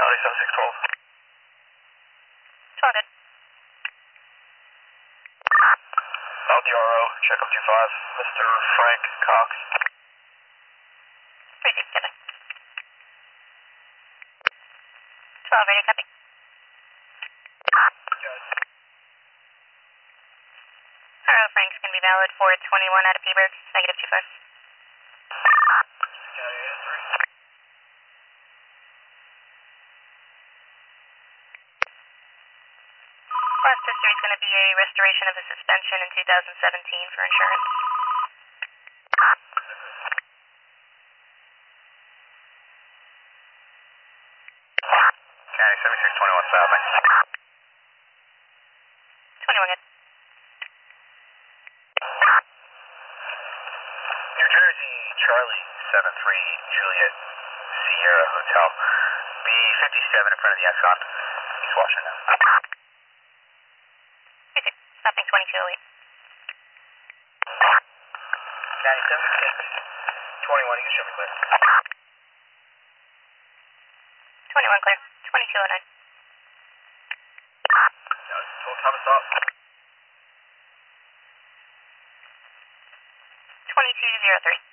Charlie 7612. It's all good. LDRO, check up 25, Mr. Frank Cox. Appreciate it, Kevin. 12, radio copy. Hello, Frank's going to be valid for 21 out of Peaburg, negative 25. Last history is going to be a restoration of a suspension in 2017 for insurance. County 7621 South, thanks. 21 good. New Jersey, Charlie 73 Juliet Sierra Hotel. B57 in front of the Exxon. He's watching now. Stopping 22 elite. County 7621, you can show me clear. 21 clear. 2209. Total time of stop. 2203.